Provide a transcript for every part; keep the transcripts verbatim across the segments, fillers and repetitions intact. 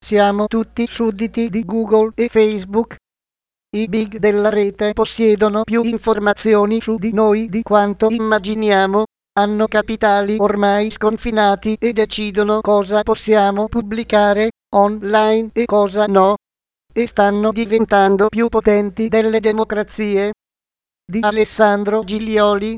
Siamo tutti sudditi di Google e Facebook. I big della rete possiedono più informazioni su di noi di quanto immaginiamo, hanno capitali ormai sconfinati e decidono cosa possiamo pubblicare online e cosa no, e stanno diventando più potenti delle democrazie. Di Alessandro Giglioli.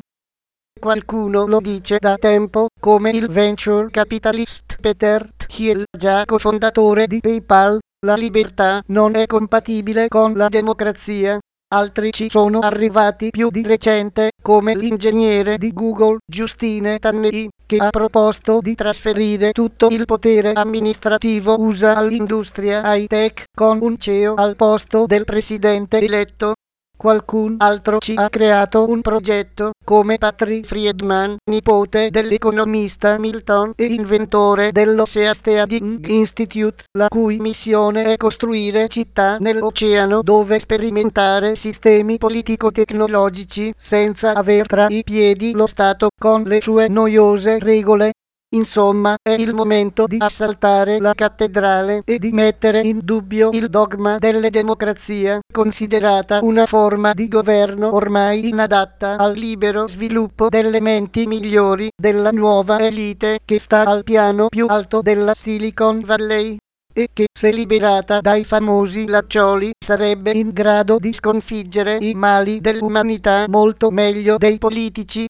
Qualcuno lo dice da tempo, come il venture capitalist Peter Thiel, già cofondatore di PayPal. La libertà non è compatibile con la democrazia. Altri ci sono arrivati più di recente, come l'ingegnere di Google, Justine Tanney, che ha proposto di trasferire tutto il potere amministrativo U S A all'industria high-tech, con un C E O al posto del presidente eletto. Qualcun altro ci ha creato un progetto, come Patrick Friedman, nipote dell'economista Milton e inventore dell'Oceaneering Institute, la cui missione è costruire città nell'oceano dove sperimentare sistemi politico-tecnologici senza aver tra i piedi lo Stato con le sue noiose regole. Insomma, è il momento di assaltare la cattedrale e di mettere in dubbio il dogma della democrazia, considerata una forma di governo ormai inadatta al libero sviluppo delle menti migliori della nuova elite che sta al piano più alto della Silicon Valley, e che, se liberata dai famosi laccioli, sarebbe in grado di sconfiggere i mali dell'umanità molto meglio dei politici.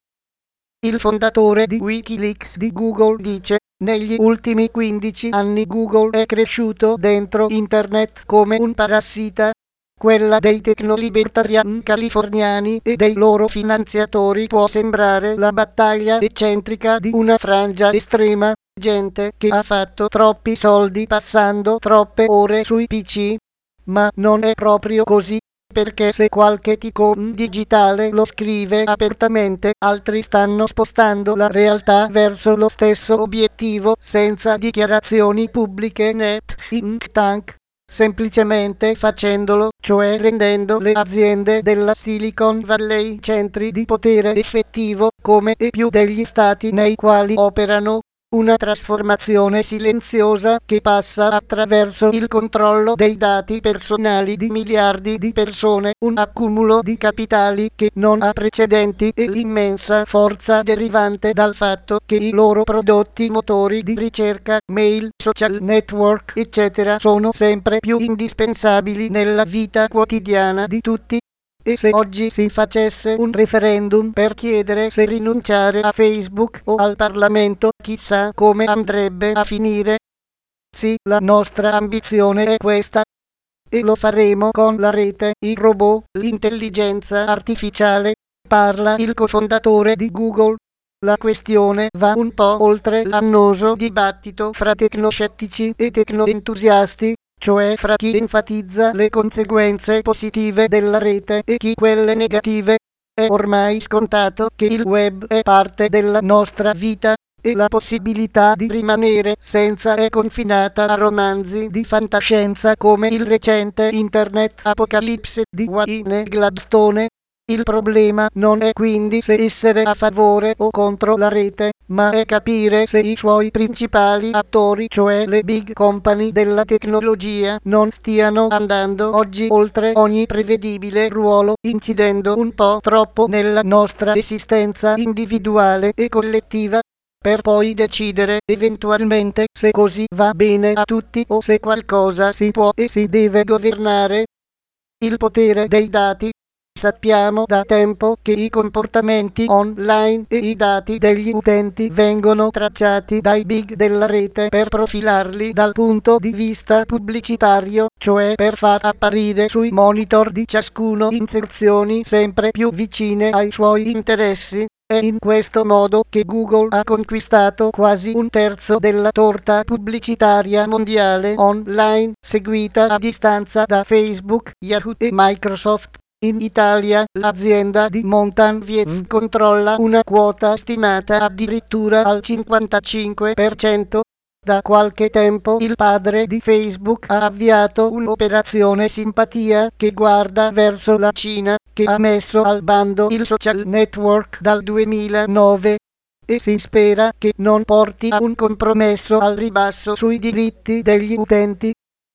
Il fondatore di Wikileaks di Google dice: negli ultimi quindici anni Google è cresciuto dentro Internet come un parassita. Quella dei tecnolibertariani californiani e dei loro finanziatori può sembrare la battaglia eccentrica di una frangia estrema, gente che ha fatto troppi soldi passando troppe ore sui P C. Ma non è proprio così. Perché se qualche ticone digitale lo scrive apertamente, altri stanno spostando la realtà verso lo stesso obiettivo senza dichiarazioni pubbliche né think tank, semplicemente facendolo, cioè rendendo le aziende della Silicon Valley centri di potere effettivo, come e più degli stati nei quali operano. Una trasformazione silenziosa che passa attraverso il controllo dei dati personali di miliardi di persone, un accumulo di capitali che non ha precedenti e l'immensa forza derivante dal fatto che i loro prodotti motori di ricerca, mail, social network, eccetera sono sempre più indispensabili nella vita quotidiana di tutti. E se oggi si facesse un referendum per chiedere se rinunciare a Facebook o al Parlamento, chissà come andrebbe a finire. Sì, la nostra ambizione è questa. E lo faremo con la rete, i robot, l'intelligenza artificiale, parla il cofondatore di Google. La questione va un po' oltre l'annoso dibattito fra tecnoscettici e tecnoentusiasti, cioè fra chi enfatizza le conseguenze positive della rete e chi quelle negative. È ormai scontato che il web è parte della nostra vita, e la possibilità di rimanere senza è confinata a romanzi di fantascienza come il recente Internet Apocalypse di Wayne Gladstone. Il problema non è quindi se essere a favore o contro la rete, ma è capire se i suoi principali attori, cioè le big company della tecnologia, non stiano andando oggi oltre ogni prevedibile ruolo, incidendo un po' troppo nella nostra esistenza individuale e collettiva, per poi decidere eventualmente se così va bene a tutti o se qualcosa si può e si deve governare. Il potere dei dati. Sappiamo da tempo che i comportamenti online e i dati degli utenti vengono tracciati dai big della rete per profilarli dal punto di vista pubblicitario, cioè per far apparire sui monitor di ciascuno inserzioni sempre più vicine ai suoi interessi. È in questo modo che Google ha conquistato quasi un terzo della torta pubblicitaria mondiale online, seguita a distanza da Facebook, Yahoo e Microsoft. In Italia, l'azienda di Mountain View controlla una quota stimata addirittura al cinquantacinque per cento. Da qualche tempo il padre di Facebook ha avviato un'operazione simpatia che guarda verso la Cina, che ha messo al bando il social network dal duemilanove. E si spera che non porti a un compromesso al ribasso sui diritti degli utenti.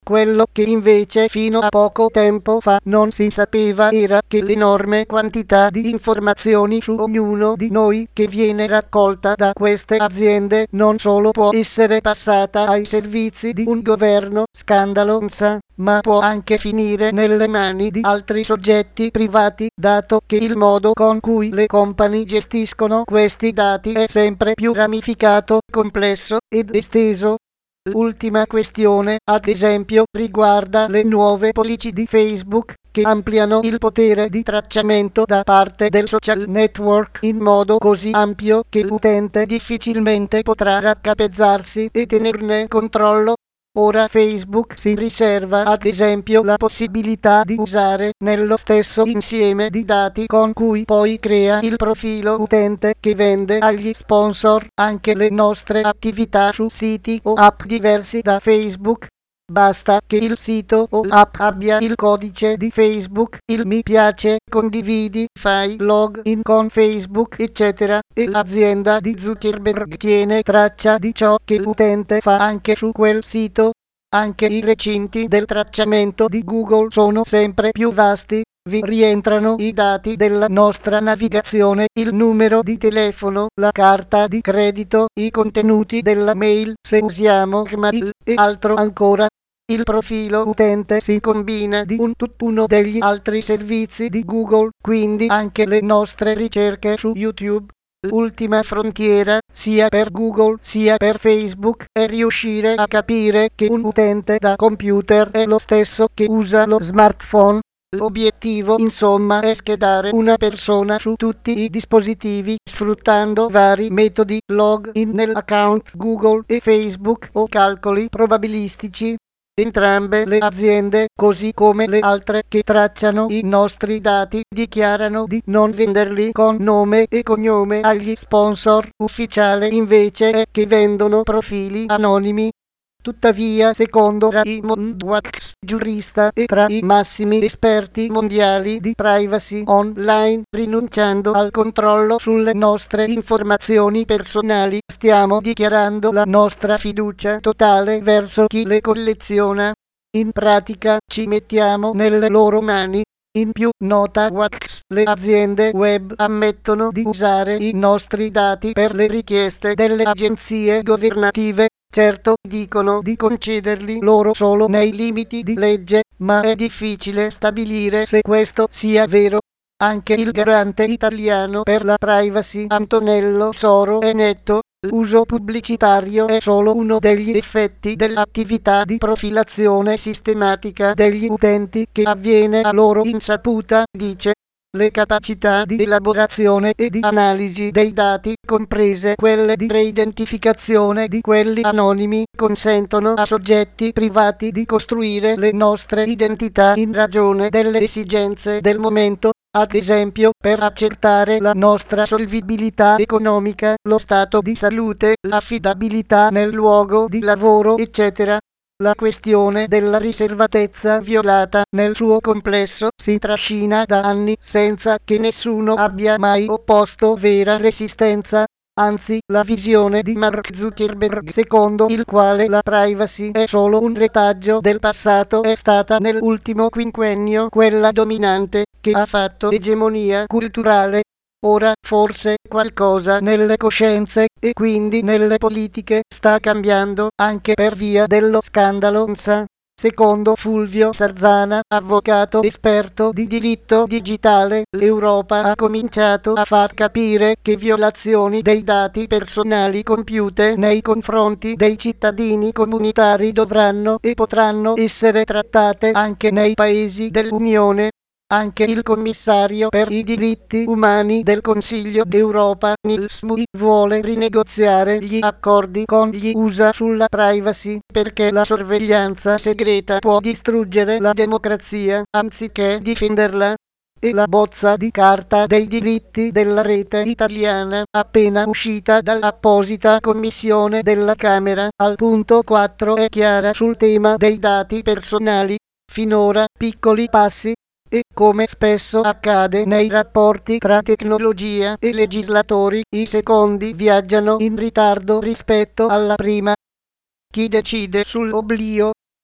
Quello che invece fino a poco tempo fa non si sapeva era che l'enorme quantità di informazioni su ognuno di noi che viene raccolta da queste aziende non solo può essere passata ai servizi di un governo scandalosa, ma può anche finire nelle mani di altri soggetti privati, dato che il modo con cui le company gestiscono questi dati è sempre più ramificato, complesso ed esteso. L'ultima questione, ad esempio, riguarda le nuove politiche di Facebook, che ampliano il potere di tracciamento da parte del social network in modo così ampio che l'utente difficilmente potrà raccapezzarsi e tenerne controllo. Ora Facebook si riserva ad esempio la possibilità di usare nello stesso insieme di dati con cui poi crea il profilo utente che vende agli sponsor anche le nostre attività su siti o app diversi da Facebook. Basta che il sito o app abbia il codice di Facebook, il mi piace, condividi, fai login con Facebook, eccetera, e l'azienda di Zuckerberg tiene traccia di ciò che l'utente fa anche su quel sito. Anche i recinti del tracciamento di Google sono sempre più vasti. Vi rientrano i dati della nostra navigazione, il numero di telefono, la carta di credito, i contenuti della mail se usiamo Gmail e altro ancora. Il profilo utente si combina di un tutt'uno degli altri servizi di Google, quindi anche le nostre ricerche su YouTube. L'ultima frontiera, sia per Google sia per Facebook, è riuscire a capire che un utente da computer è lo stesso che usa lo smartphone. L'obiettivo, insomma, è schedare una persona su tutti i dispositivi sfruttando vari metodi, login nell'account Google e Facebook o calcoli probabilistici. Entrambe le aziende, così come le altre che tracciano i nostri dati, dichiarano di non venderli con nome e cognome agli sponsor. Ufficiale invece è che vendono profili anonimi. Tuttavia, secondo Raymond Wax, giurista e tra i massimi esperti mondiali di privacy online, rinunciando al controllo sulle nostre informazioni personali, stiamo dichiarando la nostra fiducia totale verso chi le colleziona. In pratica, ci mettiamo nelle loro mani. In più, nota Wax, le aziende web ammettono di usare i nostri dati per le richieste delle agenzie governative. Certo, dicono di concederli loro solo nei limiti di legge, ma è difficile stabilire se questo sia vero. Anche il garante italiano per la privacy Antonello Soro è netto. L'uso pubblicitario è solo uno degli effetti dell'attività di profilazione sistematica degli utenti che avviene a loro insaputa, dice. Le capacità di elaborazione e di analisi dei dati, comprese quelle di reidentificazione di quelli anonimi, consentono a soggetti privati di costruire le nostre identità in ragione delle esigenze del momento, ad esempio per accertare la nostra solvibilità economica, lo stato di salute, l'affidabilità nel luogo di lavoro, eccetera. La questione della riservatezza violata nel suo complesso si trascina da anni senza che nessuno abbia mai opposto vera resistenza. Anzi, la visione di Mark Zuckerberg, secondo il quale la privacy è solo un retaggio del passato, è stata nell'ultimo quinquennio quella dominante, che ha fatto egemonia culturale. Ora, forse, qualcosa nelle coscienze, e quindi nelle politiche, sta cambiando, anche per via dello scandalo N S A. Secondo Fulvio Sarzana, avvocato esperto di diritto digitale, l'Europa ha cominciato a far capire che violazioni dei dati personali compiute nei confronti dei cittadini comunitari dovranno e potranno essere trattate anche nei paesi dell'Unione. Anche il commissario per i diritti umani del Consiglio d'Europa, Nils Muižnieks, vuole rinegoziare gli accordi con gli U S A sulla privacy, perché la sorveglianza segreta può distruggere la democrazia, anziché difenderla. E la bozza di carta dei diritti della rete italiana, appena uscita dall'apposita commissione della Camera, al punto quattro è chiara sul tema dei dati personali. Finora, piccoli passi. E come spesso accade nei rapporti tra tecnologia e legislatori, i secondi viaggiano in ritardo rispetto alla prima. Chi decide sull'oblio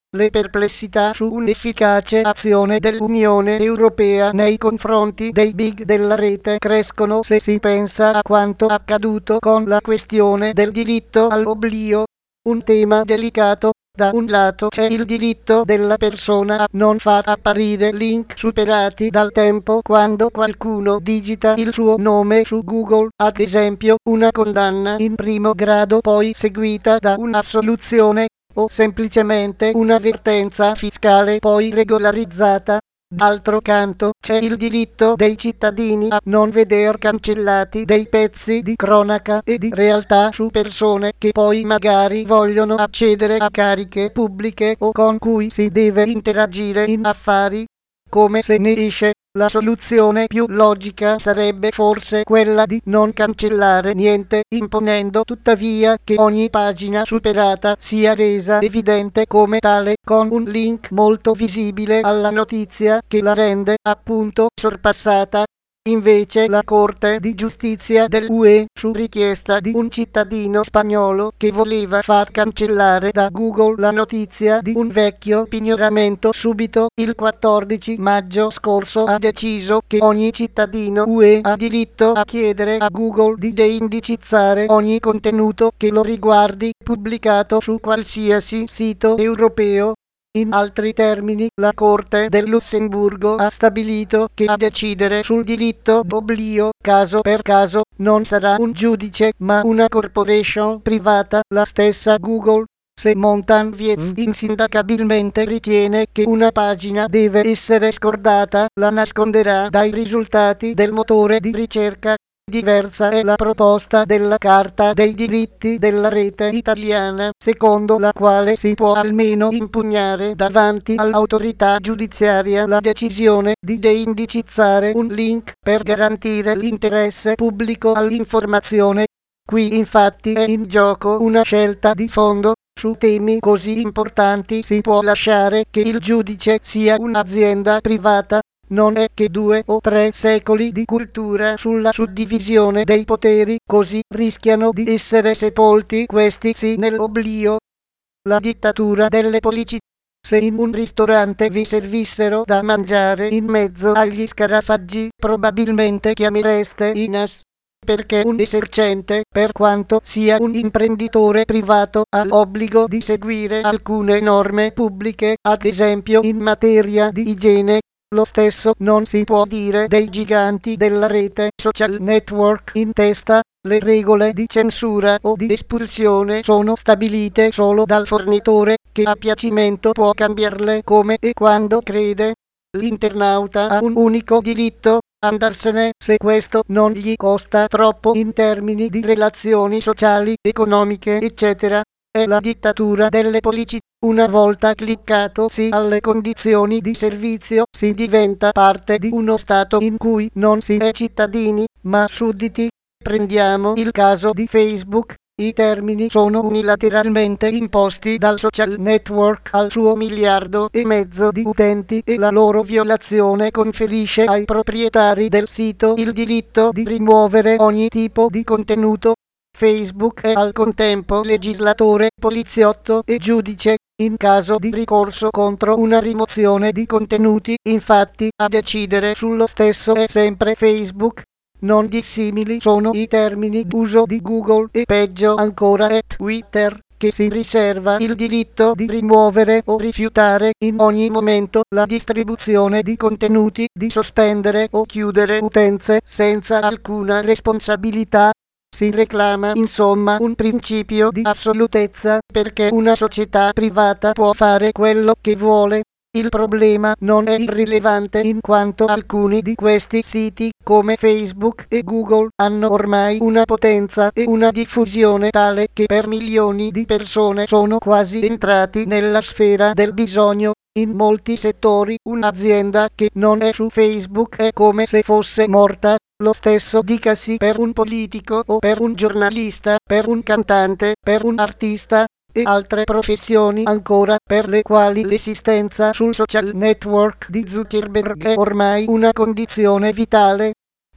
Le perplessità su un'efficace azione dell'Unione Europea nei confronti dei big della rete crescono se si pensa a quanto accaduto con la questione del diritto all'oblio, un tema delicato. Da un lato c'è il diritto della persona a non far apparire link superati dal tempo quando qualcuno digita il suo nome su Google, ad esempio una condanna in primo grado poi seguita da un'assoluzione, o semplicemente un'avvertenza fiscale poi regolarizzata. D'altro canto c'è il diritto dei cittadini a non veder cancellati dei pezzi di cronaca e di realtà su persone che poi magari vogliono accedere a cariche pubbliche o con cui si deve interagire in affari. Come se ne esce? La soluzione più logica sarebbe forse quella di non cancellare niente, imponendo tuttavia che ogni pagina superata sia resa evidente come tale con un link molto visibile alla notizia che la rende appunto sorpassata. Invece la Corte di Giustizia dell'U E, su richiesta di un cittadino spagnolo che voleva far cancellare da Google la notizia di un vecchio pignoramento subito il quattordici maggio scorso, ha deciso che ogni cittadino U E ha diritto a chiedere a Google di deindicizzare ogni contenuto che lo riguardi pubblicato su qualsiasi sito europeo. In altri termini, la Corte del Lussemburgo ha stabilito che a decidere sul diritto d'oblio, caso per caso, non sarà un giudice ma una corporation privata, la stessa Google. Se Montanvier insindacabilmente ritiene che una pagina deve essere scordata, la nasconderà dai risultati del motore di ricerca. Diversa è la proposta della Carta dei diritti della rete italiana, secondo la quale si può almeno impugnare davanti all'autorità giudiziaria la decisione di deindicizzare un link per garantire l'interesse pubblico all'informazione. Qui infatti è in gioco una scelta di fondo. Su temi così importanti si può lasciare che il giudice sia un'azienda privata. Non è che due o tre secoli di cultura sulla suddivisione dei poteri così rischiano di essere sepolti questi sì nell'oblio. La dittatura delle polici. Se in un ristorante vi servissero da mangiare in mezzo agli scarafaggi, probabilmente chiamereste I N A S. Perché un esercente, per quanto sia un imprenditore privato, ha l'obbligo di seguire alcune norme pubbliche, ad esempio in materia di igiene. Lo stesso non si può dire dei giganti della rete social network in testa. Le regole di censura o di espulsione sono stabilite solo dal fornitore, che a piacimento può cambiarle come e quando crede. L'internauta ha un unico diritto: andarsene, se questo non gli costa troppo in termini di relazioni sociali, economiche, eccetera. È la dittatura delle polici. Una volta cliccato sì alle condizioni di servizio, si diventa parte di uno Stato in cui non si è cittadini, ma sudditi. Prendiamo il caso di Facebook. I termini sono unilateralmente imposti dal social network al suo miliardo e mezzo di utenti e la loro violazione conferisce ai proprietari del sito il diritto di rimuovere ogni tipo di contenuto. Facebook è al contempo legislatore, poliziotto e giudice. In caso di ricorso contro una rimozione di contenuti, infatti, a decidere sullo stesso è sempre Facebook. Non dissimili sono i termini d'uso di Google e peggio ancora è Twitter, che si riserva il diritto di rimuovere o rifiutare in ogni momento la distribuzione di contenuti, di sospendere o chiudere utenze senza alcuna responsabilità. Si reclama insomma un principio di assolutezza, perché una società privata può fare quello che vuole. Il problema non è irrilevante in quanto alcuni di questi siti, come Facebook e Google, hanno ormai una potenza e una diffusione tale che per milioni di persone sono quasi entrati nella sfera del bisogno. In molti settori un'azienda che non è su Facebook è come se fosse morta. Lo stesso dicasi per un politico o per un giornalista, per un cantante, per un artista e altre professioni ancora, per le quali l'esistenza sul social network di Zuckerberg è ormai una condizione vitale.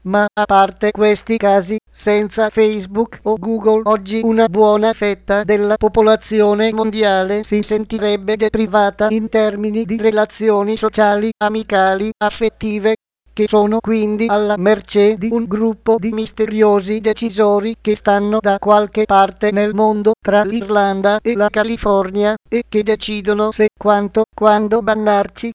Ma a parte questi casi, senza Facebook o Google oggi una buona fetta della popolazione mondiale si sentirebbe deprivata in termini di relazioni sociali, amicali, affettive, che sono quindi alla mercé di un gruppo di misteriosi decisori che stanno da qualche parte nel mondo tra l'Irlanda e la California e che decidono se, quanto, quando bannarci.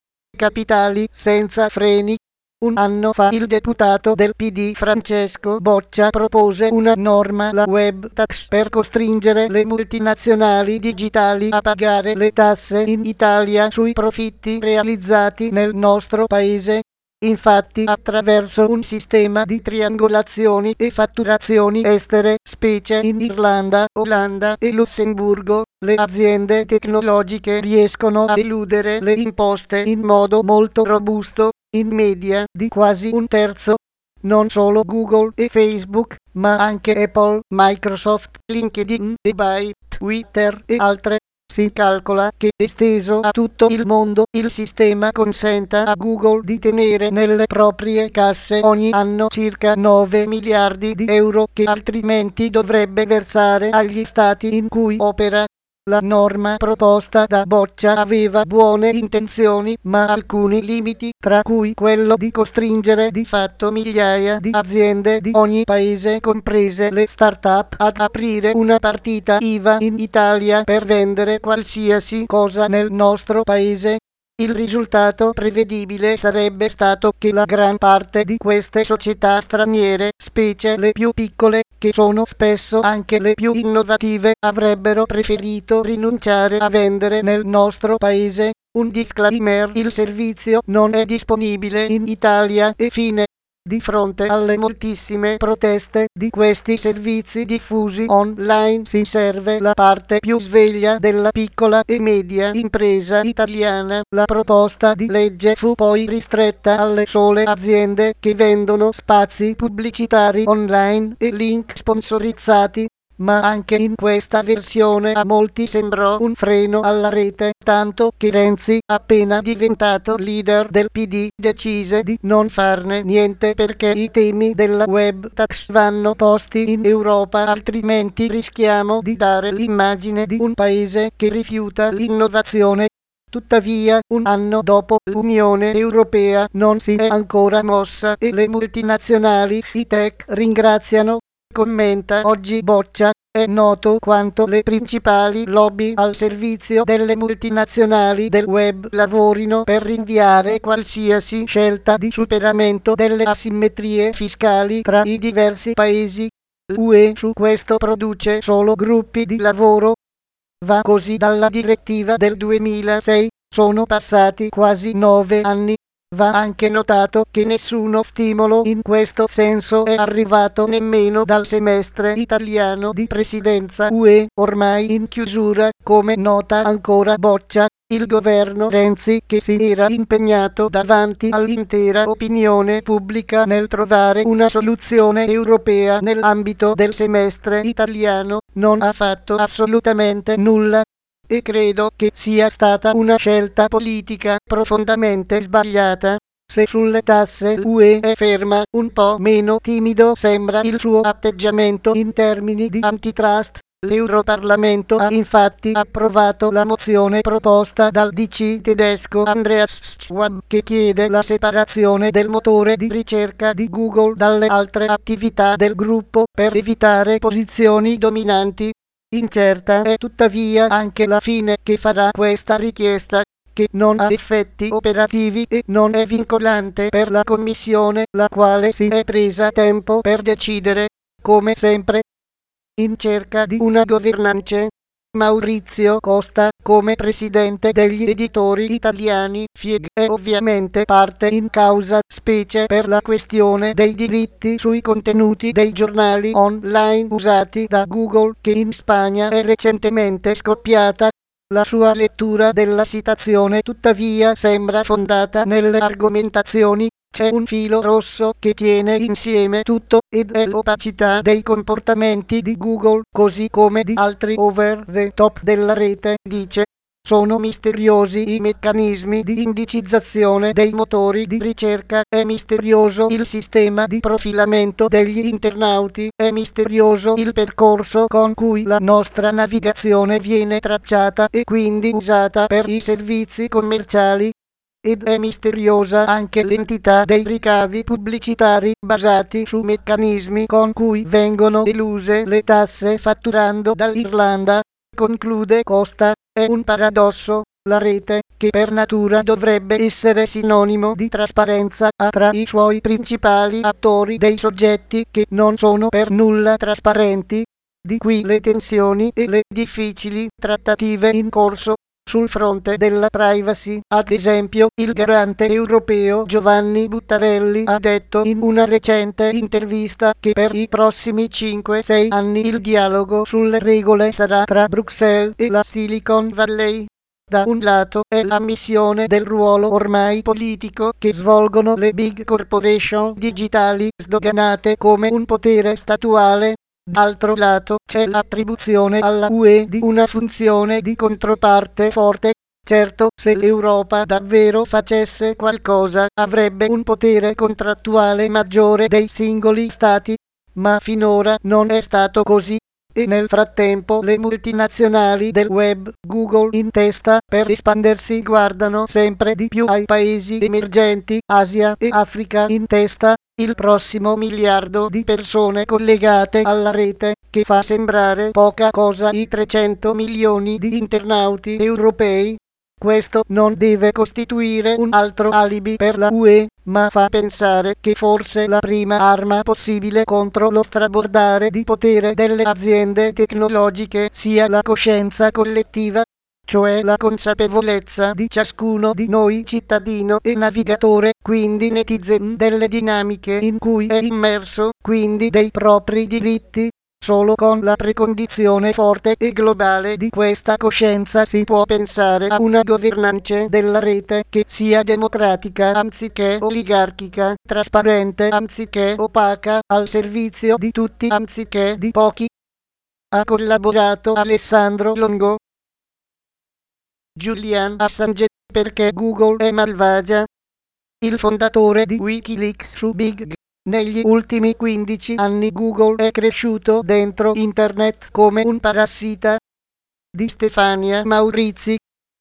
Capitali senza freni. Un anno fa il deputato del P D Francesco Boccia propose una norma, la web tax, per costringere le multinazionali digitali a pagare le tasse in Italia sui profitti realizzati nel nostro paese. Infatti, attraverso un sistema di triangolazioni e fatturazioni estere, specie in Irlanda, Olanda e Lussemburgo, le aziende tecnologiche riescono a eludere le imposte in modo molto robusto, in media di quasi un terzo. Non solo Google e Facebook, ma anche Apple, Microsoft, LinkedIn, eBay, Twitter e altre. Si calcola che, esteso a tutto il mondo, il sistema consenta a Google di tenere nelle proprie casse ogni anno circa nove miliardi di euro che altrimenti dovrebbe versare agli stati in cui opera. La norma proposta da Boccia aveva buone intenzioni, ma alcuni limiti, tra cui quello di costringere di fatto migliaia di aziende di ogni paese, comprese le start-up, ad aprire una partita I V A in Italia per vendere qualsiasi cosa nel nostro paese. Il risultato prevedibile sarebbe stato che la gran parte di queste società straniere, specie le più piccole, che sono spesso anche le più innovative, avrebbero preferito rinunciare a vendere nel nostro paese. Un disclaimer: il servizio non è disponibile in Italia e fine. Di fronte alle moltissime proteste di questi servizi diffusi online si serve la parte più sveglia della piccola e media impresa italiana. La proposta di legge fu poi ristretta alle sole aziende che vendono spazi pubblicitari online e link sponsorizzati. Ma anche in questa versione a molti sembrò un freno alla rete, tanto che Renzi, appena diventato leader del P D, decise di non farne niente perché i temi della web tax vanno posti in Europa, altrimenti rischiamo di dare l'immagine di un paese che rifiuta l'innovazione. Tuttavia, un anno dopo, l'Unione Europea non si è ancora mossa e le multinazionali, i tech, ringraziano. Commenta oggi Boccia. È noto quanto le principali lobby al servizio delle multinazionali del web lavorino per rinviare qualsiasi scelta di superamento delle asimmetrie fiscali tra i diversi paesi. L'U E su questo produce solo gruppi di lavoro. Va così dalla direttiva del duemilasei, sono passati quasi nove anni. Va anche notato che nessuno stimolo in questo senso è arrivato nemmeno dal semestre italiano di presidenza U E, ormai in chiusura, come nota ancora Boccia. Il governo Renzi, che si era impegnato davanti all'intera opinione pubblica nel trovare una soluzione europea nell'ambito del semestre italiano, non ha fatto assolutamente nulla. E credo che sia stata una scelta politica profondamente sbagliata. Se sulle tasse l'U E è ferma, un po' meno timido sembra il suo atteggiamento in termini di antitrust. L'Europarlamento ha infatti approvato la mozione proposta dal D C tedesco Andreas Schwab, che chiede la separazione del motore di ricerca di Google dalle altre attività del gruppo per evitare posizioni dominanti. Incerta è tuttavia anche la fine che farà questa richiesta, che non ha effetti operativi e non è vincolante per la Commissione, la quale si è presa tempo per decidere, come sempre. In cerca di una governance. Maurizio Costa, come presidente degli editori italiani, F I E G, è ovviamente parte in causa, specie per la questione dei diritti sui contenuti dei giornali online usati da Google, che in Spagna è recentemente scoppiata. La sua lettura della citazione tuttavia sembra fondata nelle argomentazioni. C'è un filo rosso che tiene insieme tutto ed è l'opacità dei comportamenti di Google, così come di altri over the top della rete, dice. Sono misteriosi i meccanismi di indicizzazione dei motori di ricerca, è misterioso il sistema di profilamento degli internauti, è misterioso il percorso con cui la nostra navigazione viene tracciata e quindi usata per i servizi commerciali. Ed è misteriosa anche l'entità dei ricavi pubblicitari basati su meccanismi con cui vengono eluse le tasse fatturando dall'Irlanda. Conclude Costa, è un paradosso, la rete, che per natura dovrebbe essere sinonimo di trasparenza, ha tra i suoi principali attori dei soggetti che non sono per nulla trasparenti. Di qui le tensioni e le difficili trattative in corso. Sul fronte della privacy, ad esempio, il garante europeo Giovanni Buttarelli ha detto in una recente intervista che per i prossimi cinque sei anni il dialogo sulle regole sarà tra Bruxelles e la Silicon Valley. Da un lato è l'ammissione del ruolo ormai politico che svolgono le big corporation digitali sdoganate come un potere statuale. D'altro lato c'è l'attribuzione alla U E di una funzione di controparte forte. Certo, se l'Europa davvero facesse qualcosa, avrebbe un potere contrattuale maggiore dei singoli stati, ma finora non è stato così. E nel frattempo le multinazionali del web, Google in testa, per espandersi guardano sempre di più ai paesi emergenti, Asia e Africa in testa. Il prossimo miliardo di persone collegate alla rete, che fa sembrare poca cosa i trecento milioni di internauti europei. Questo non deve costituire un altro alibi per la U E, ma fa pensare che forse la prima arma possibile contro lo strabordare di potere delle aziende tecnologiche sia la coscienza collettiva, cioè la consapevolezza di ciascuno di noi cittadino e navigatore, quindi netizen, delle dinamiche in cui è immerso, quindi dei propri diritti. Solo con la precondizione forte e globale di questa coscienza si può pensare a una governance della rete che sia democratica anziché oligarchica, trasparente anziché opaca, al servizio di tutti anziché di pochi. Ha collaborato Alessandro Longo. Julian Assange, perché Google è malvagia. Il fondatore di Wikileaks su Big. Negli ultimi quindici anni Google è cresciuto dentro Internet come un parassita. Di Stefania Maurizi.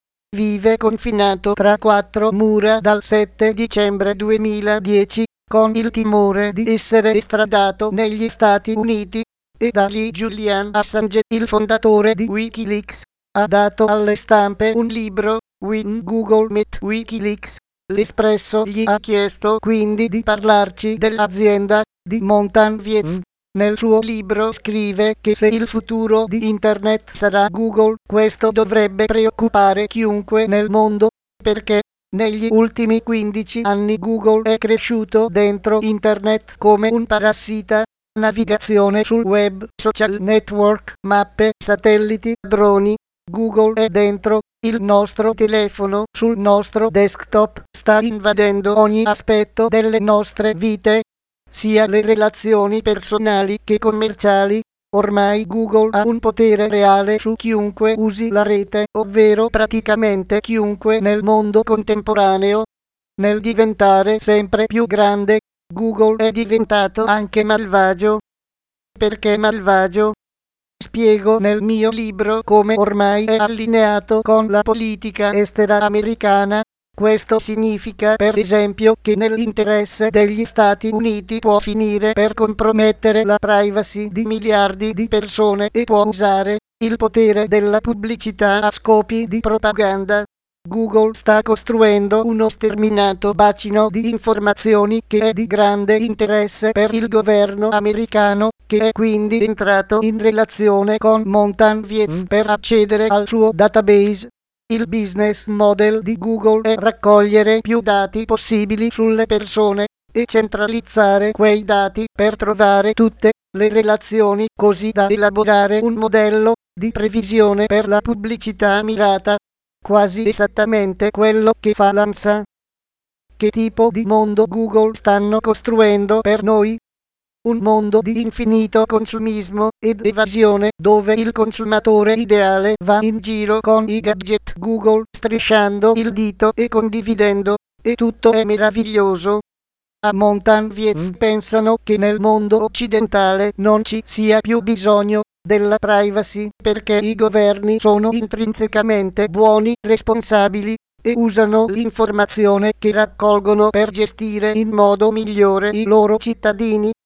Vive confinato tra quattro mura dal sette dicembre duemiladieci, con il timore di essere estradato negli Stati Uniti. E da lì Julian Assange, il fondatore di Wikileaks, ha dato alle stampe un libro, When Google Met Wikileaks. L'Espresso gli ha chiesto quindi di parlarci dell'azienda di Montan Viet. Nel suo libro scrive che se il futuro di Internet sarà Google, questo dovrebbe preoccupare chiunque nel mondo, perché negli ultimi quindici anni Google è cresciuto dentro Internet come un parassita. Navigazione sul web, social network, mappe, satelliti, droni. Google è dentro il nostro telefono, sul nostro desktop, sta invadendo ogni aspetto delle nostre vite, sia le relazioni personali che commerciali. Ormai Google ha un potere reale su chiunque usi la rete, ovvero praticamente chiunque nel mondo contemporaneo. Nel diventare sempre più grande, Google è diventato anche malvagio. Perché malvagio? Spiego nel mio libro come ormai è allineato con la politica estera americana. Questo significa per esempio che nell'interesse degli Stati Uniti può finire per compromettere la privacy di miliardi di persone e può usare il potere della pubblicità a scopi di propaganda. Google sta costruendo uno sterminato bacino di informazioni che è di grande interesse per il governo americano, che è quindi entrato in relazione con Montan Viet per accedere al suo database. Il business model di Google è raccogliere più dati possibili sulle persone e centralizzare quei dati per trovare tutte le relazioni, così da elaborare un modello di previsione per la pubblicità mirata. Quasi esattamente quello che fa l'ANSA. Che tipo di mondo Google stanno costruendo per noi? Un mondo di infinito consumismo ed evasione, dove il consumatore ideale va in giro con i gadget Google, strisciando il dito e condividendo, e tutto è meraviglioso. A Montanviev pensano che nel mondo occidentale non ci sia più bisogno della privacy perché i governi sono intrinsecamente buoni, responsabili e usano l'informazione che raccolgono per gestire in modo migliore i loro cittadini.